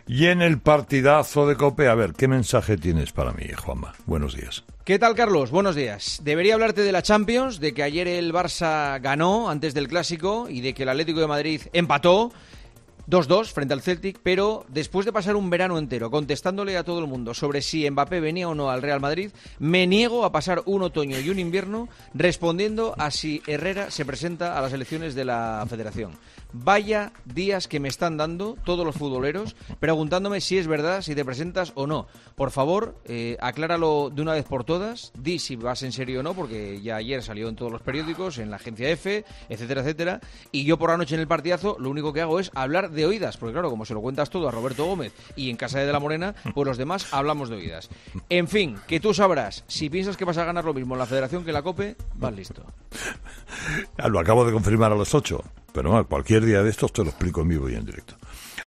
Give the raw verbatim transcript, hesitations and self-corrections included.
Y en el partidazo de COPE, a ver, ¿qué mensaje tienes para mí, Juanma? Buenos días. ¿Qué tal, Carlos? Buenos días. Debería hablarte de la Champions, de que ayer el Barça ganó antes del Clásico y de que el Atlético de Madrid empató dos dos frente al Celtic, pero después de pasar un verano entero contestándole a todo el mundo sobre si Mbappé venía o no al Real Madrid, me niego a pasar un otoño y un invierno respondiendo a si Herrera se presenta a las elecciones de la Federación. Vaya días que me están dando todos los futboleros preguntándome si es verdad, si te presentas o no. Por favor, eh, acláralo de una vez por todas, di si vas en serio o no, porque ya ayer salió en todos los periódicos, en la agencia F, etcétera, etcétera, y yo por la noche en el partidazo lo único que hago es hablar de oídas, porque claro, como se lo cuentas todo a Roberto Gómez y en casa de De la Morena, pues los demás hablamos de oídas. En fin, que tú sabrás, si piensas que vas a ganar lo mismo en la Federación que en la COPE, vas listo. Lo acabo de confirmar a las ocho, pero no, cualquier día de estos te lo explico en vivo y en directo.